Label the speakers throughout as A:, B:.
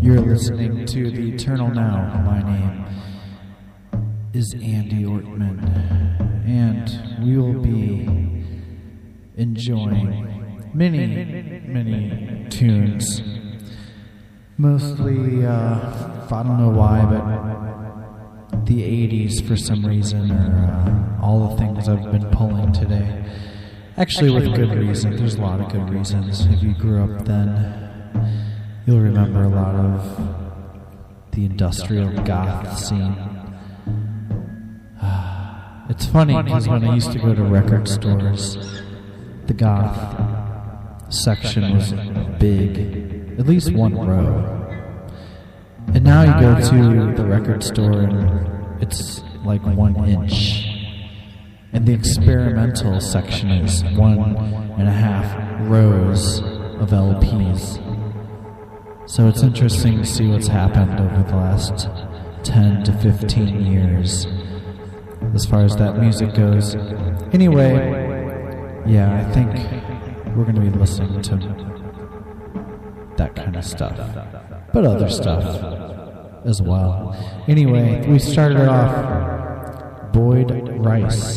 A: You're listening to The Eternal Now. My name is Andy Ortman, and we will be enjoying many tunes. Mostly, I don't know why, but the 80s for some reason, or all the things I've been pulling today. Actually, with good reason. There's a lot of good reasons. If you grew up then, you'll remember a lot of the industrial goth scene. It's funny because when I used to go to record stores, the goth section was big, at least one row. And now you go to the record store and it's like 1 inch. And the experimental section is 1.5 rows of LPs. So it's interesting to see what's happened over the last 10 to 15 years as far as that music goes. Anyway, yeah, I think we're going to be listening to that kind of stuff, but other stuff as well. Anyway, we started off Boyd Rice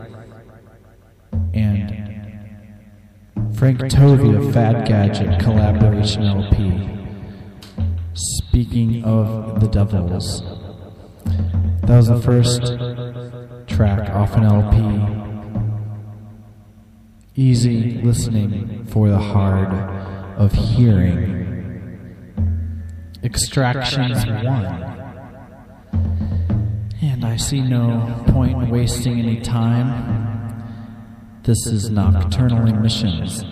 A: and Frank Tovey of Fad Gadget collaboration LP. Speaking of the Devils, that was the first track off an LP. Easy listening for the hard of hearing. Extractions 1. And I see no point in wasting any time. This is Nocturnal Emissions.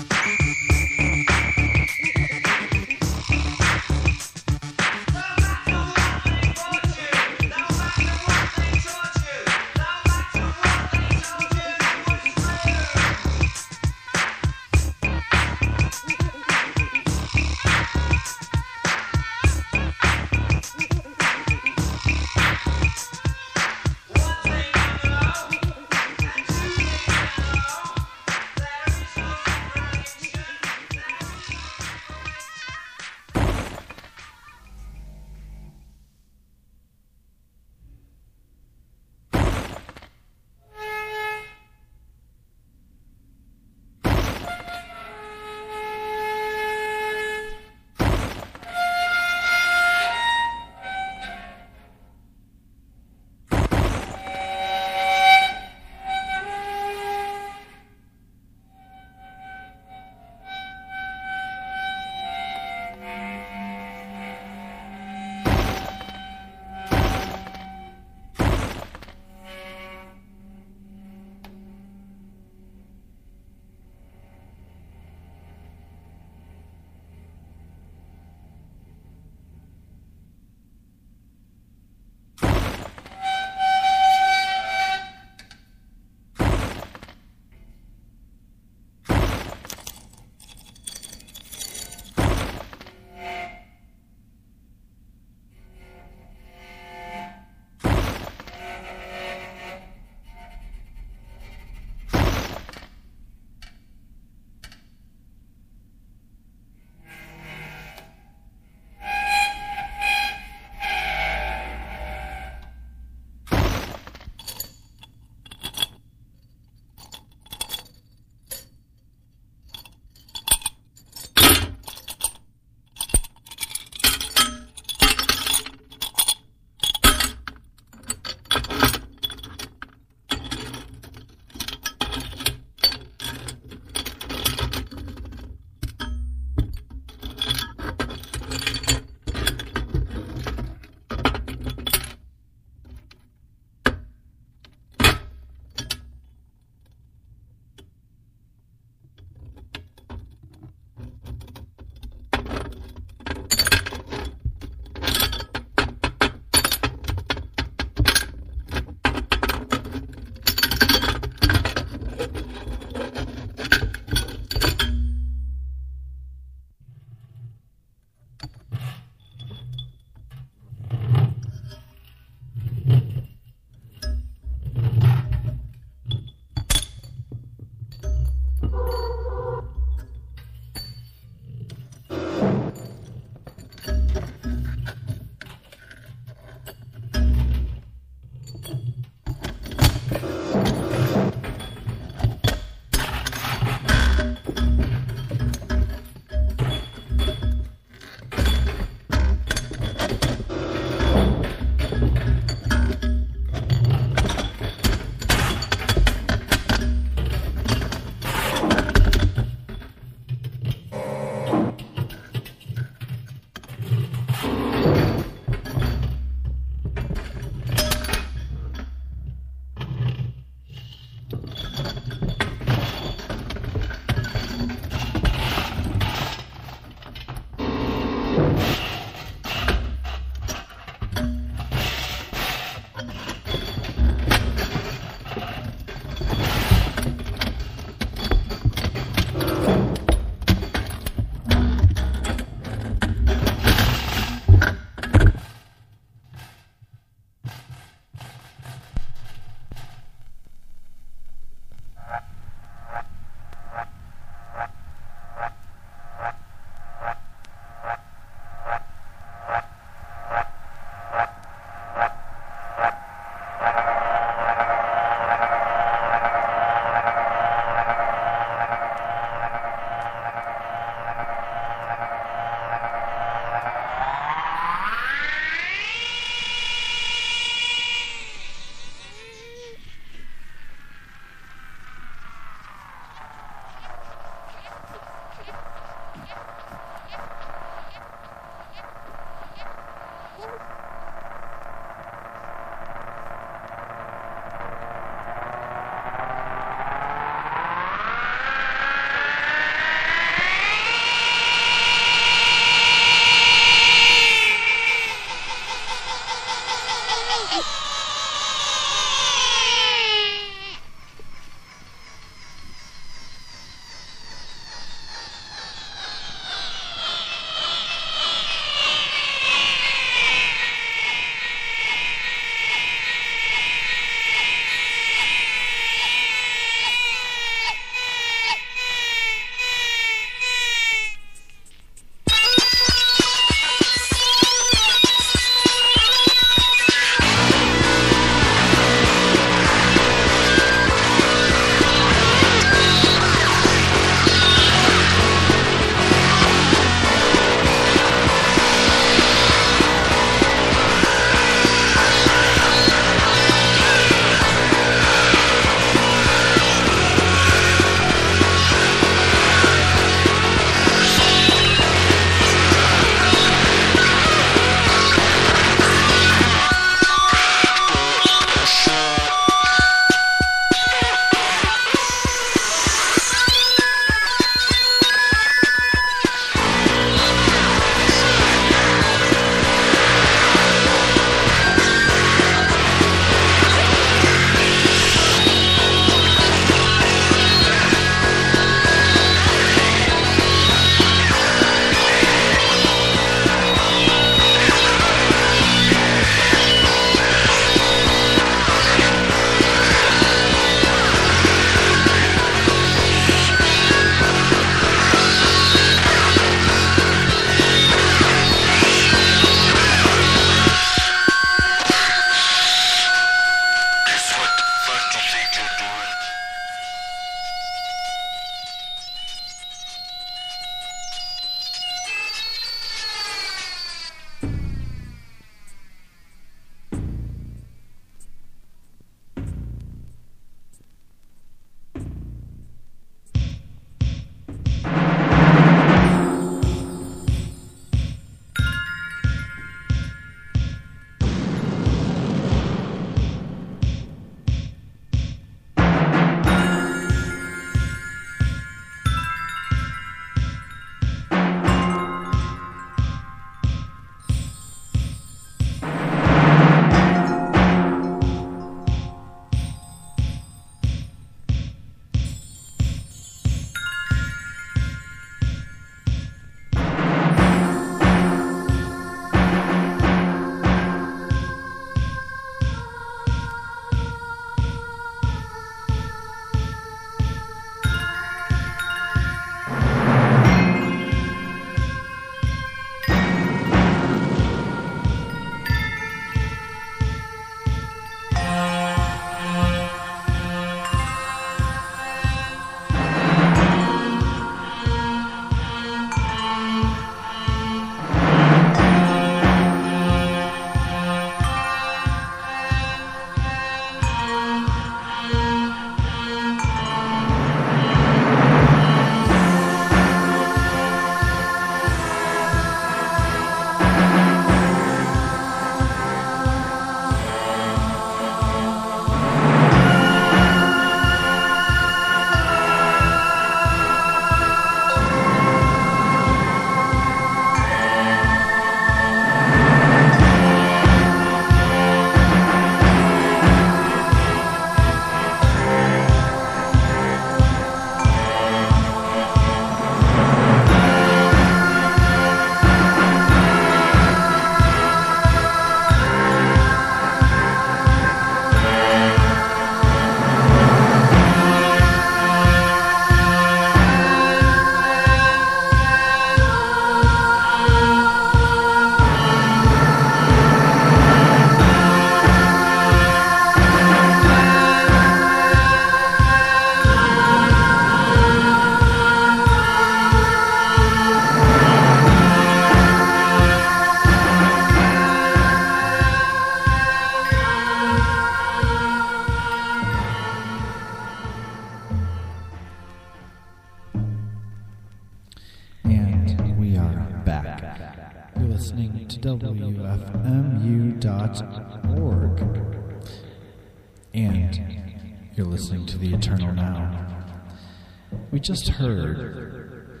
A: And you're listening to The Eternal Now. We just heard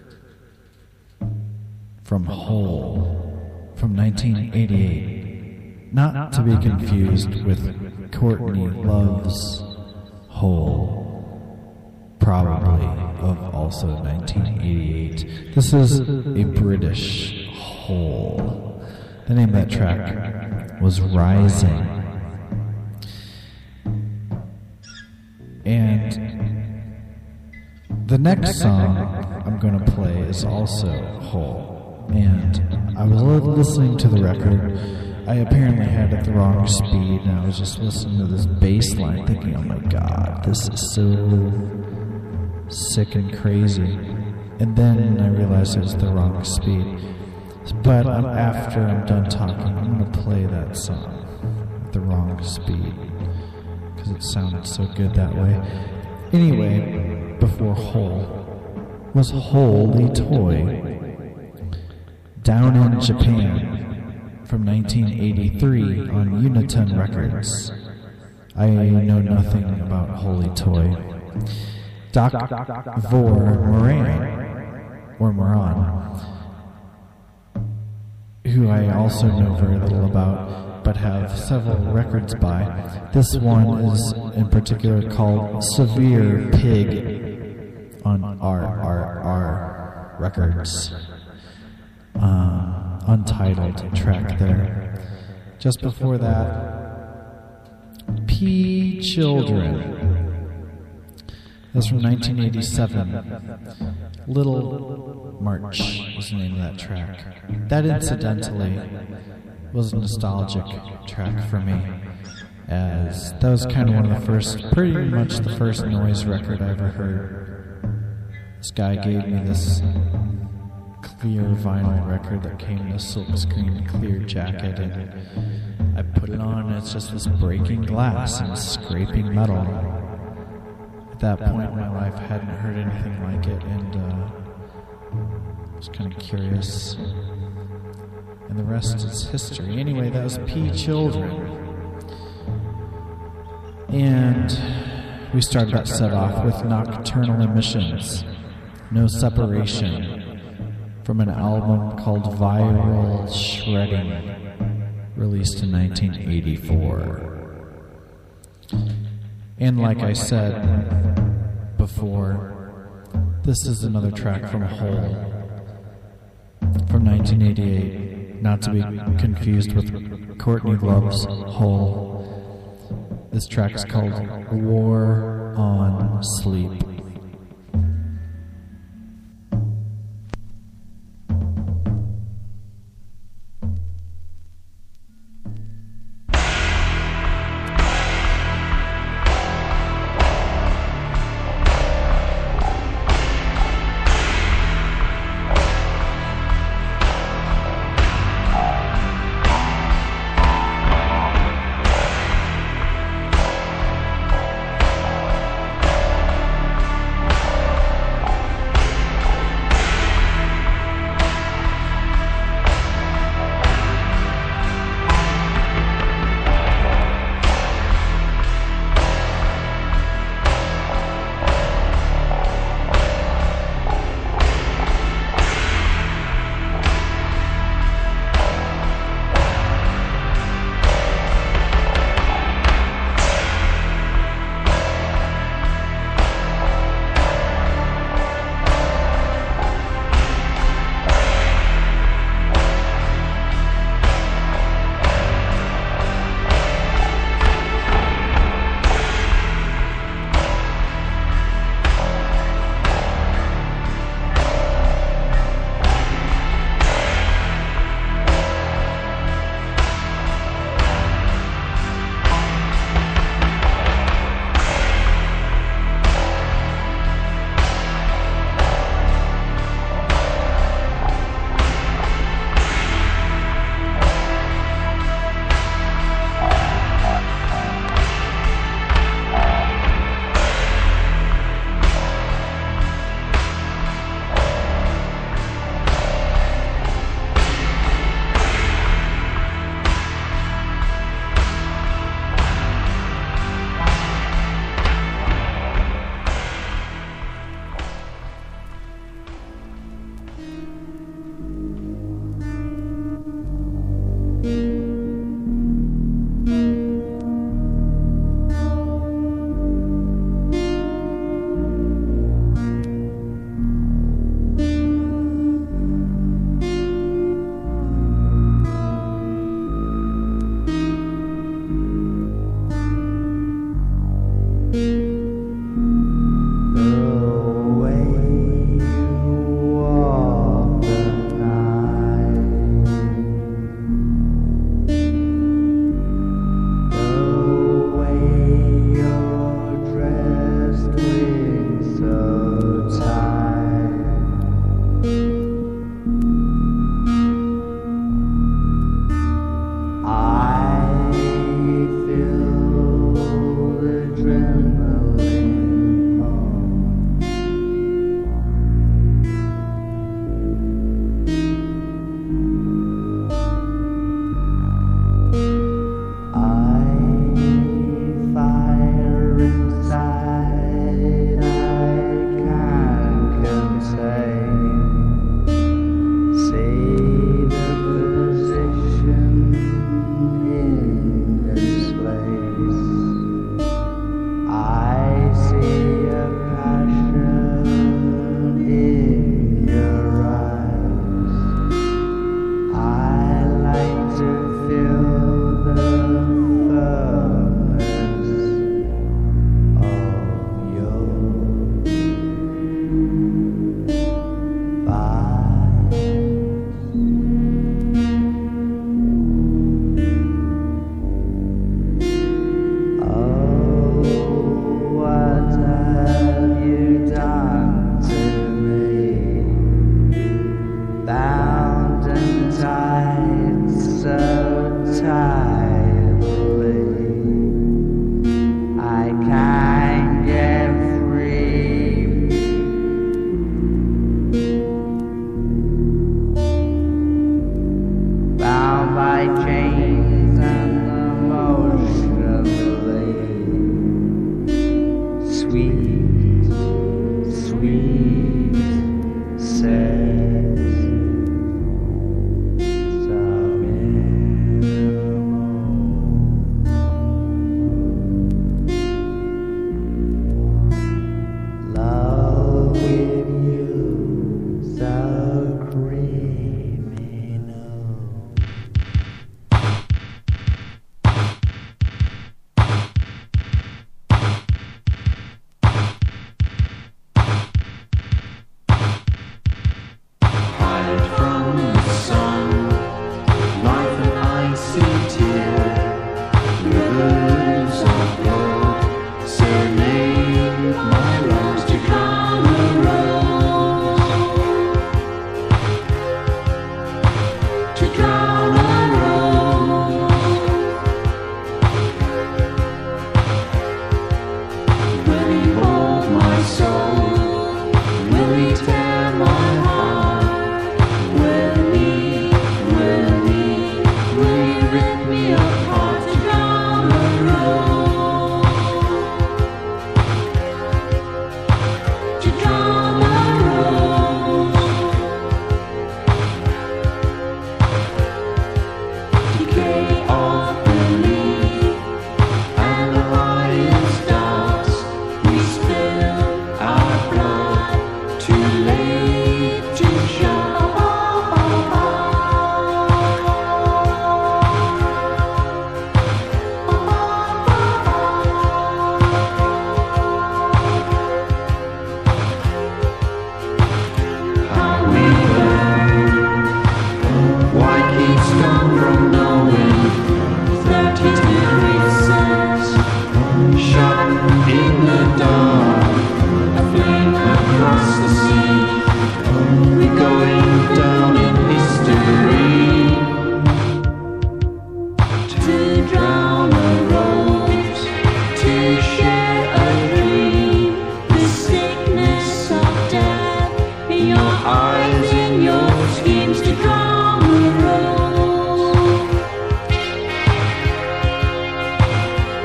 A: from Hole from 1988, not to be confused with Courtney Love's Hole, probably of also 1988. This is a British Hole. The name of that track was Rising. And the next song I'm going to play is also Hole. And I was listening to the record. I apparently had it the wrong speed, and I was just listening to this bass line thinking, oh my god, this is so sick and crazy. And then I realized it was the wrong speed. But after I'm done talking, I'm going to play that song at the wrong speed, because it sounded so good that way. Anyway, before Hole was Holy Toy, Down in Japan, from 1983 on Uniton Records. I know nothing about Holy Toy. Doc Moran, who I also know very little about, but have several records by. This one is in particular called Severe Pig on RRR Records. Untitled track there. Just before that, P Children. That's from 1987. Little March was the name of that track. That incidentally was a nostalgic track for me, as that was kind of one of the first, pretty much the first noise record I ever heard. This guy gave me this clear vinyl record that came in a silkscreen clear jacket, and I put it on, and it's just this breaking glass and scraping metal. At that point in my life, I hadn't heard anything like it, and I was kind of curious. And the rest is history. Anyway, that was P Children. And we started that set off with Nocturnal Emissions, No Separation, from an album called Viral Shredding, released in 1984. And like I said before, this is another track from Hole from 1988, not to be confused with Courtney Love's Hole. This track is called War on Sleep.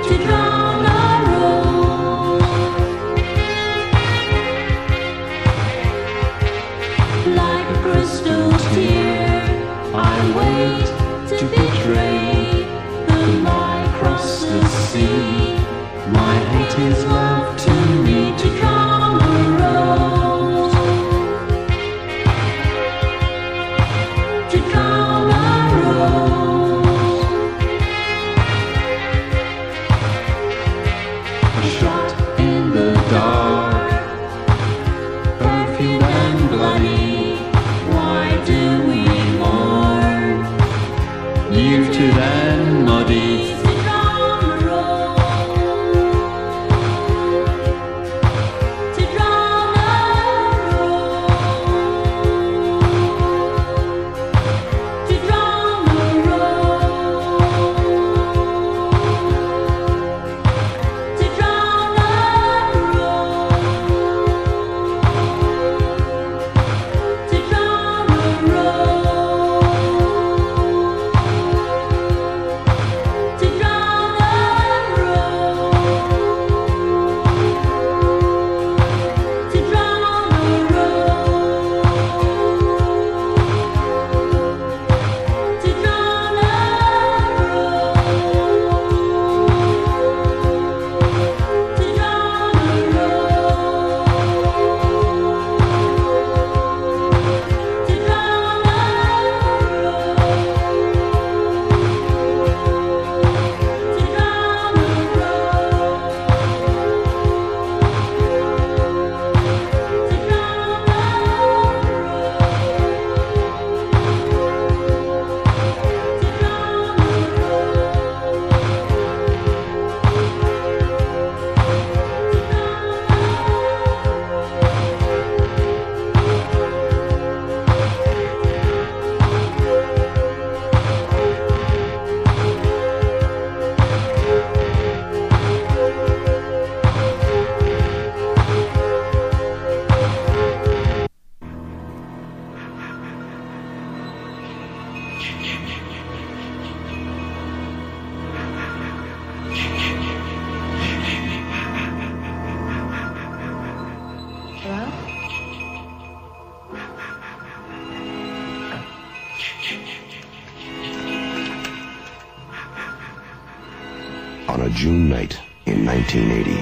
B: On a June night in 1980,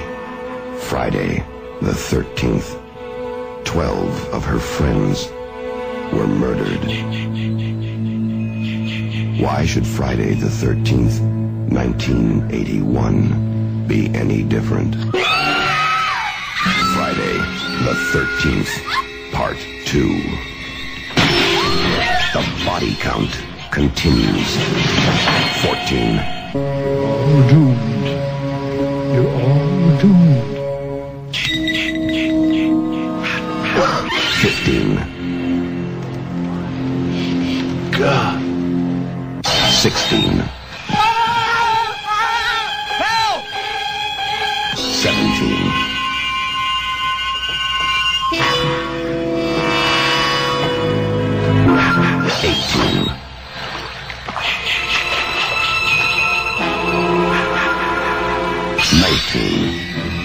B: Friday the 13th, 12 of her friends were murdered. Why should Friday the 13th, 1981 be any different? Friday the 13th, Part 2. The body count continues. 14.
C: You're doomed. You're all doomed.
B: 15. God. 16. Help! 17. 18. 19.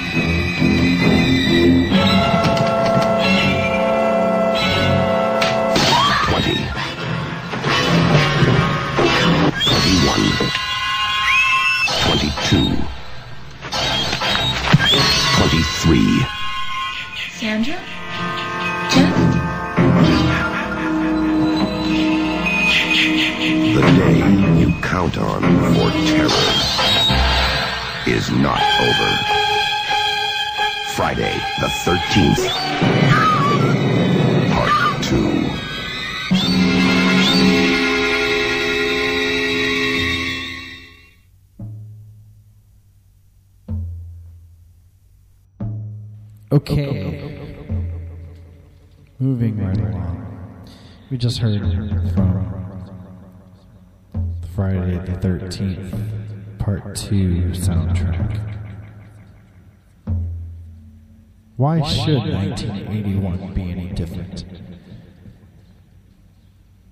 B: 20. 21. 22. 23.
D: Sandra? Jeff?
B: The day you count on for terror is not over. Friday the 13th, Part 2.
A: Okay. Moving right along. We just heard from Friday the 13th, Part 2 soundtrack. Why should 1981 be any different?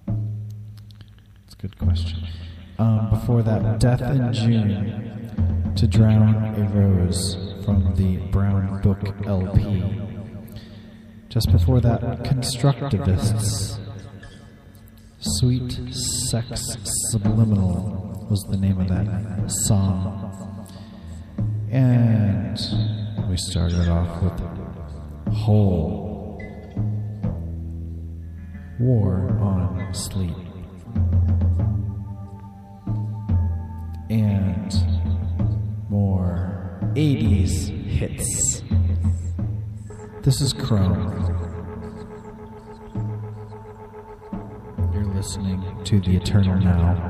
A: It's a good question. Before that, Death in June To Drown a Rose from the Brown Book LP. Just before that, Constructivists. Sweet Sex Subliminal was the name of that song. And we started off with Hole, War on Sleep. And more 80s hits. This is Chrome. You're listening to The Eternal Now.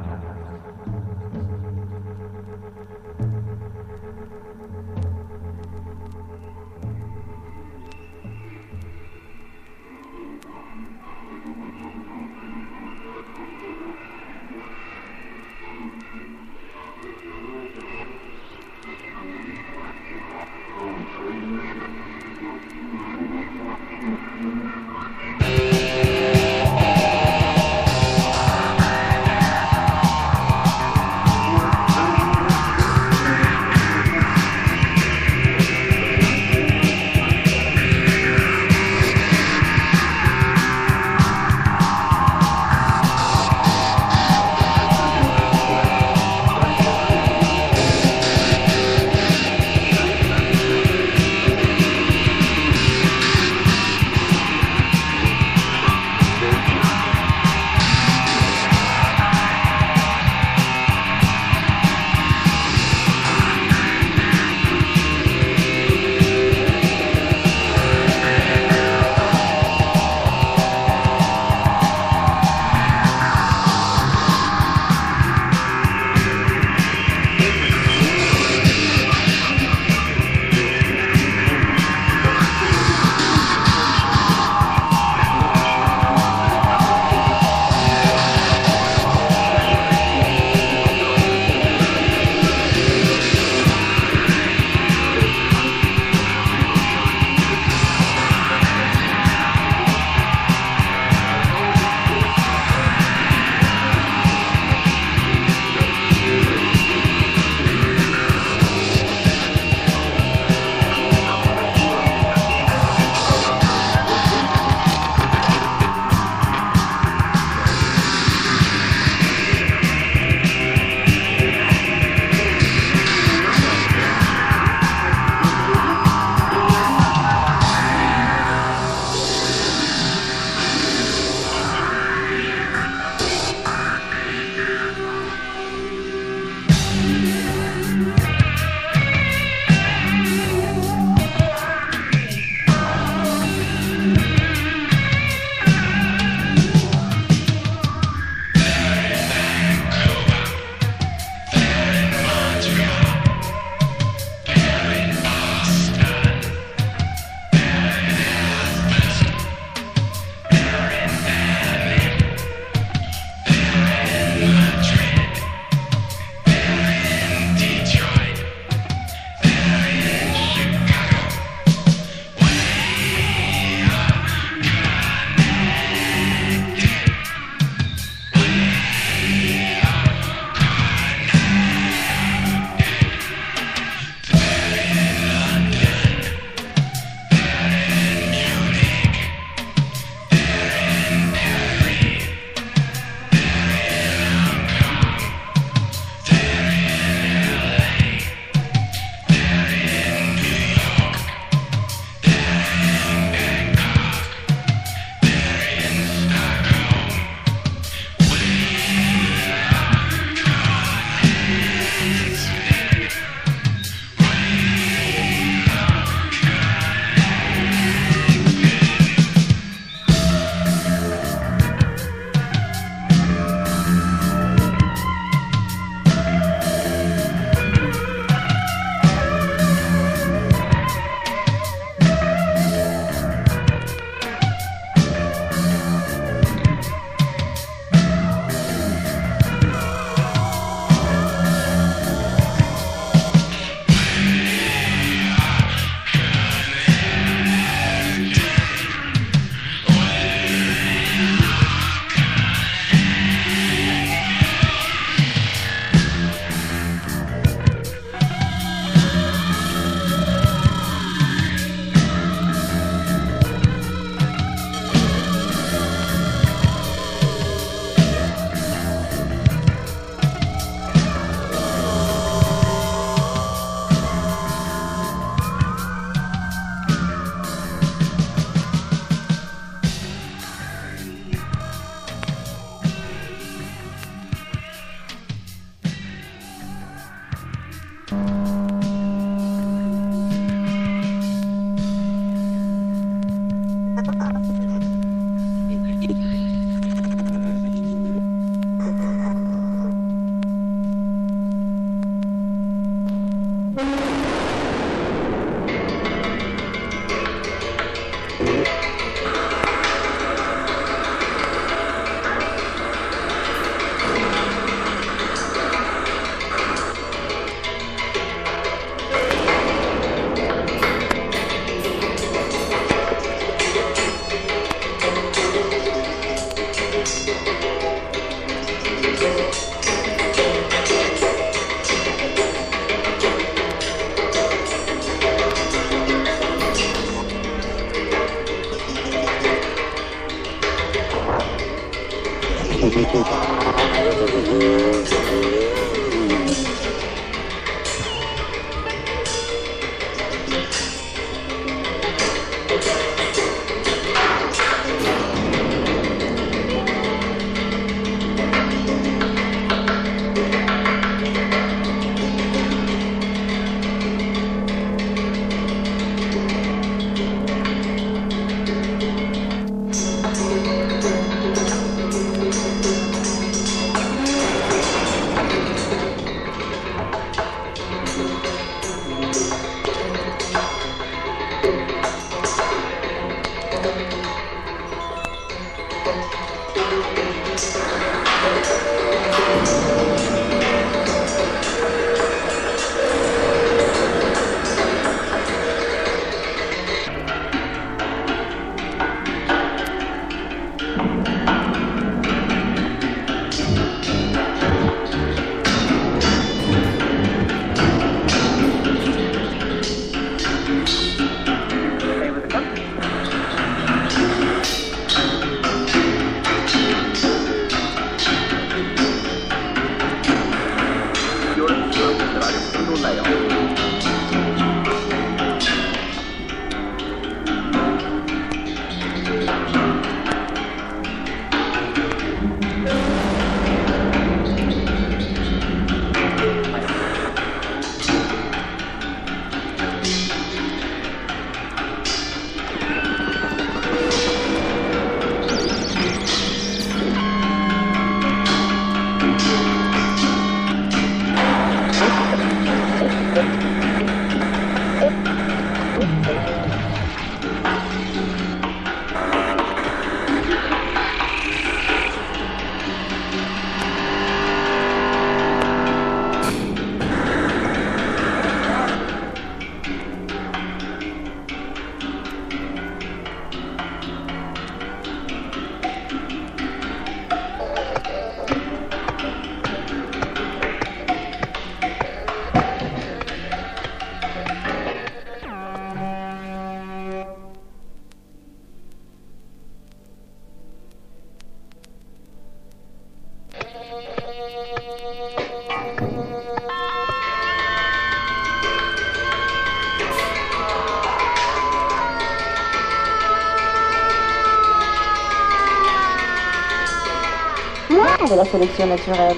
E: de la sélection naturelle.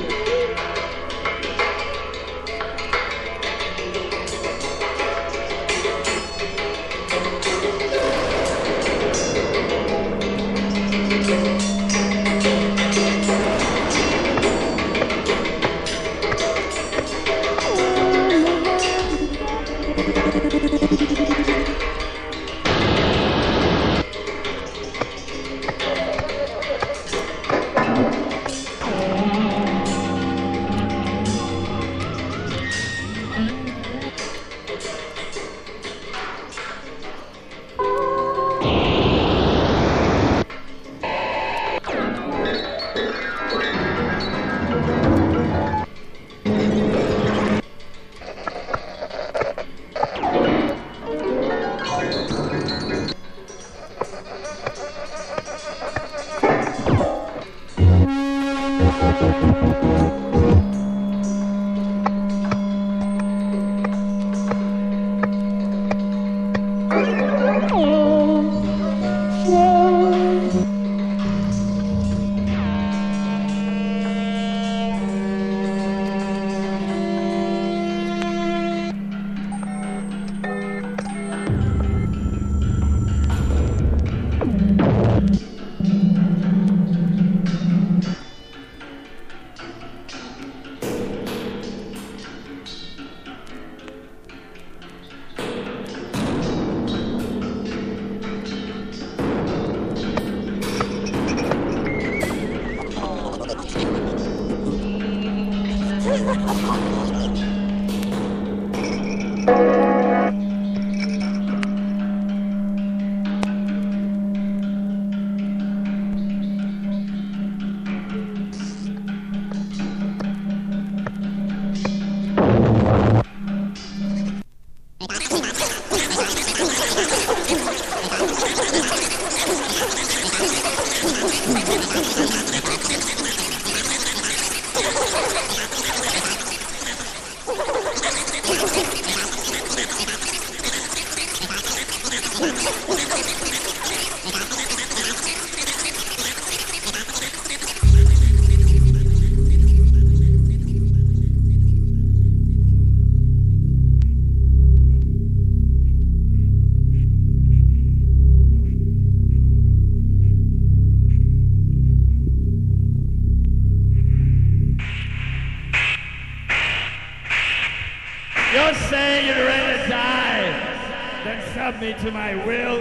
F: You're saying you're ready to die, then sub me to my will.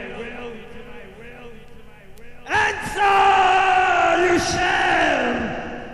F: And so you shall!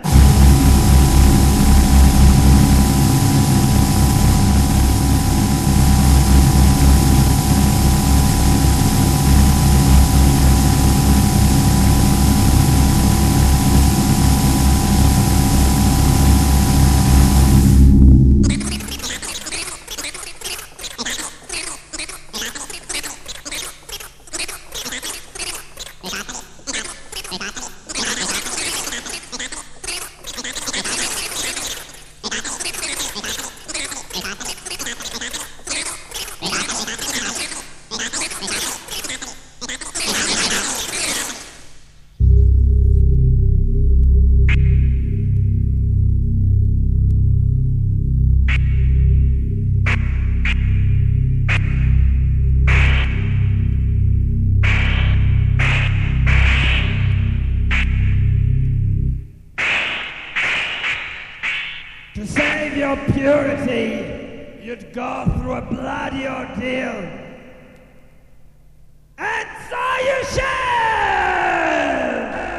F: To save your purity, you'd go through a bloody ordeal. And so you shall!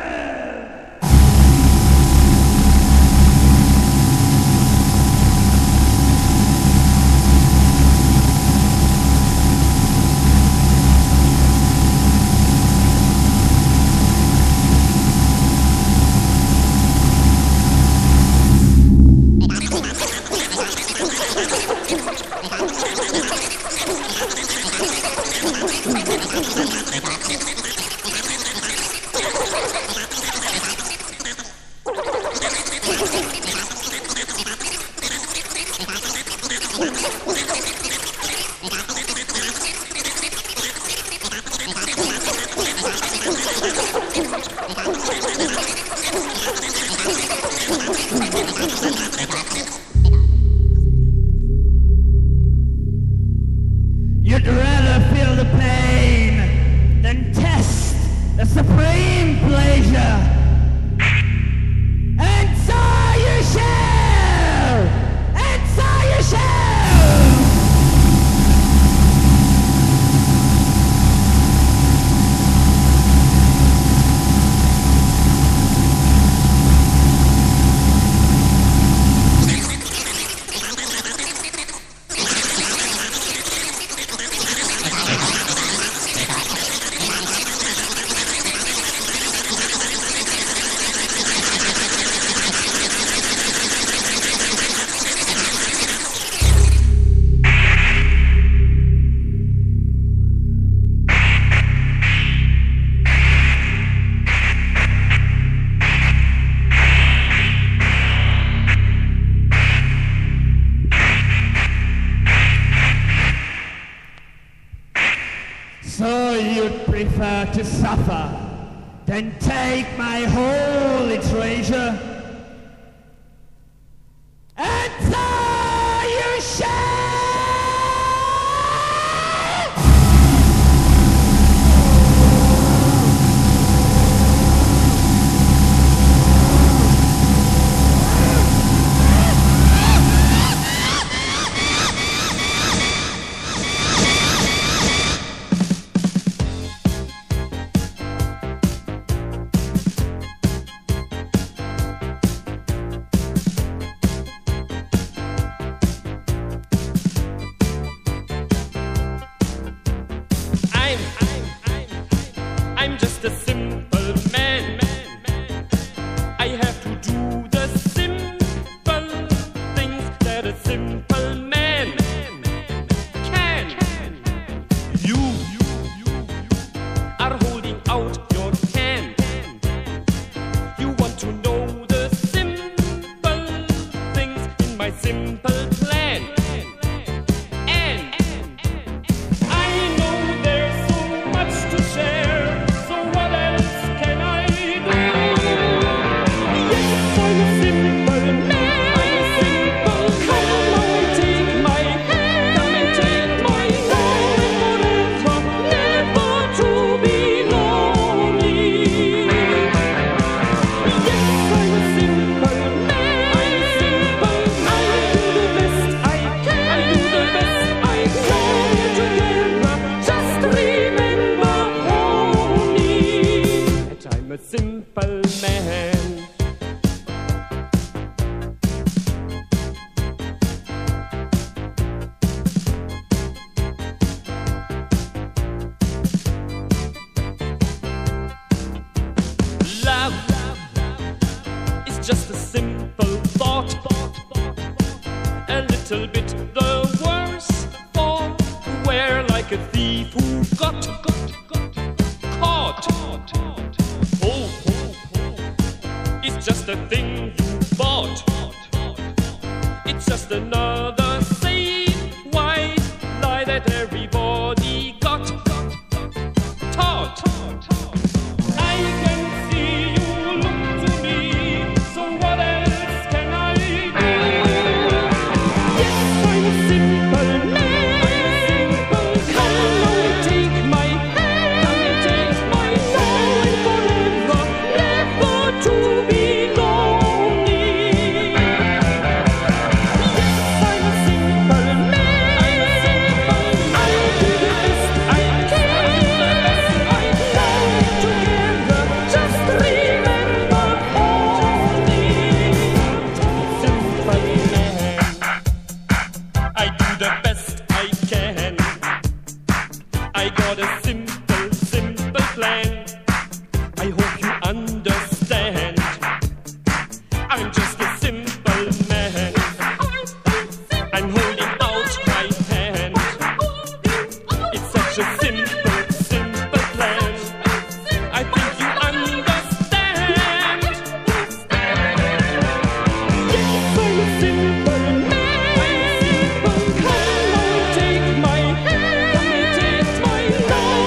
F: You'd rather feel the pain than test the supreme pleasure. And so you shall! And so you shall! So you'd prefer to suffer than take my holy treasure? And so you shall!
G: like a thief who got caught. Oh, it's just a thing you bought. It's just another safe white lie that everybody got taught. I can see you look to me, so what else can I do? Yes, I'm a simple man. Come now, take my hand, take my soul forever, never to be lonely. Yes, I'm a simple man. I'll do the best I can. Now together, just remember only. Simple man, I do the best I can. I got a simple plan. I hope you understand. I'm just a simple man. I'm holding out my hand. It's such a simple plan. I think you understand. Yes, I'm a simple man. Come now, take my hand, take my love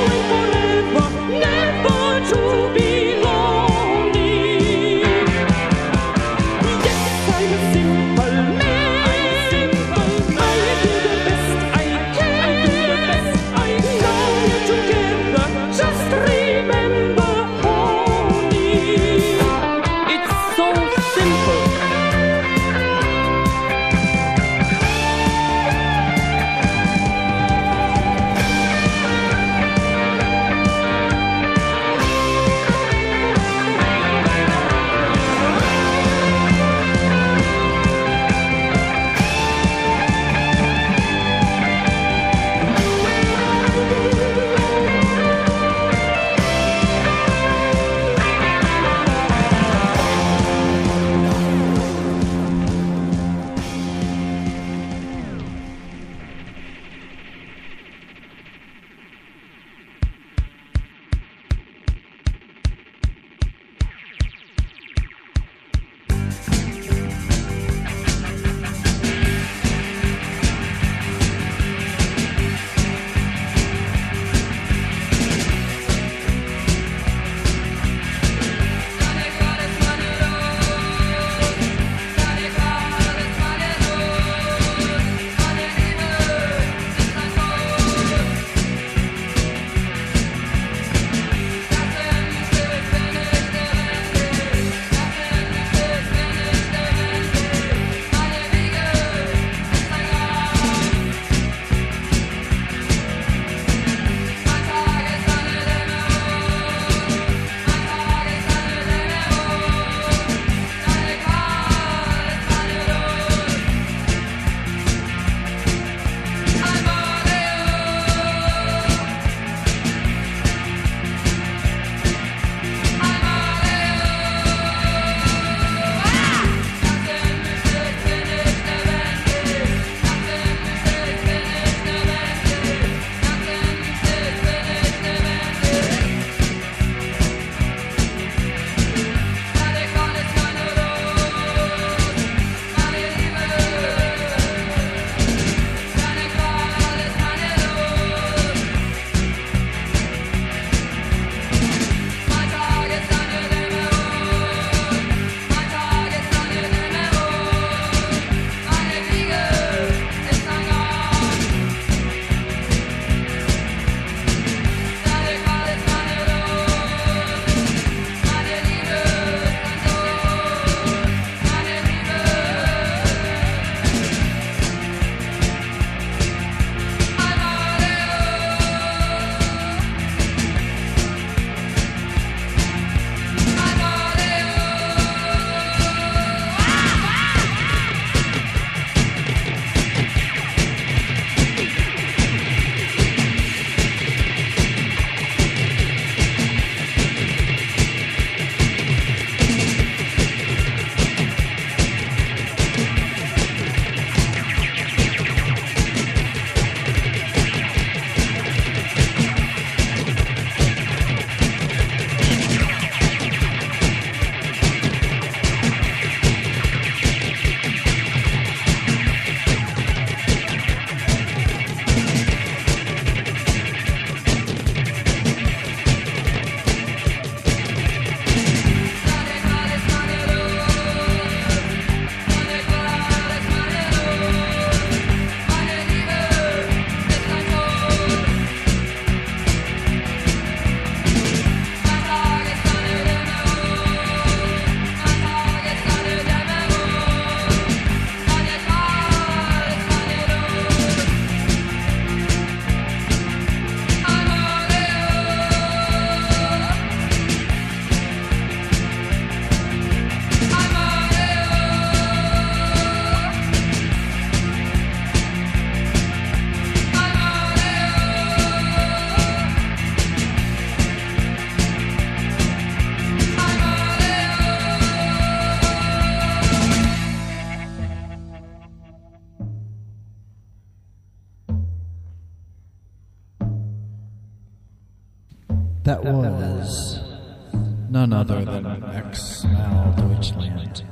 A: That was none other than X-Mal Deutschland.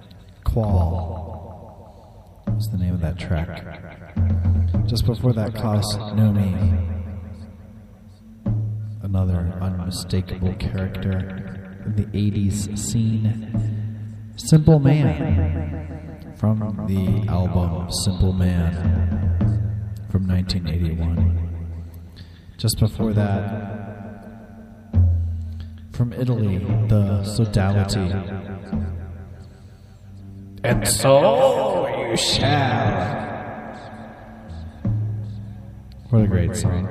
A: Qual was the name of that track. Just before that, Klaus Nomi, another unmistakable character in the 80s scene. Simple Man, from the album Simple Man from 1981. Just before that, from Italy, the Sodality. And so you shall. What a great song.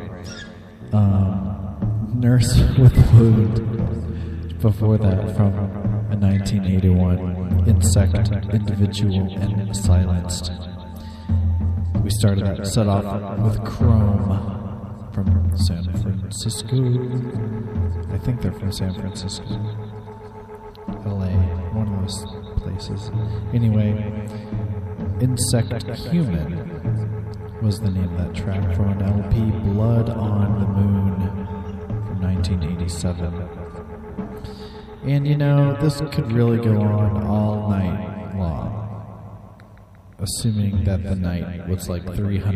A: Nurse with Wound. Before that, from a 1981 Insect, Individual, and Silenced. We started that set off with Chrome from San Francisco. I think they're from San Francisco. LA, one of those places. Anyway, Insect Human was the name of that track from an LP, Blood on the Moon from 1987. And you know, this could really go on all night long, assuming that the night was like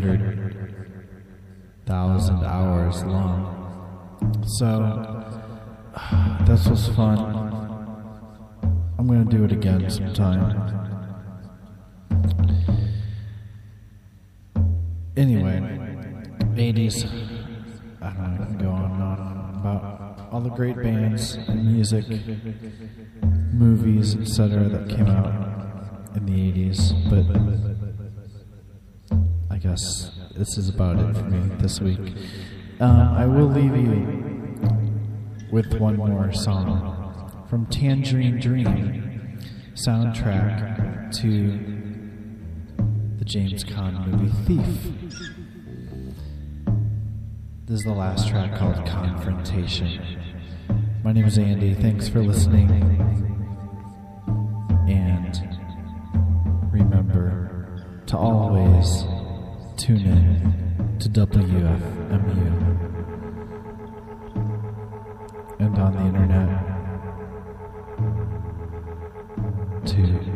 A: 300,000 hours long. So, this was fun. I'm going to do it again sometime. Anyway, 80s. I don't know, I can go on and on about all the great bands and music, movies, etc. that came out in the 80s, but I guess this is about it for me this week. I will leave you with one more song from Tangerine Dream, soundtrack to the James Caan movie Thief. This is the last track called Confrontation. My name is Andy. Thanks for listening. And remember to always tune in to WFMU. And on the internet to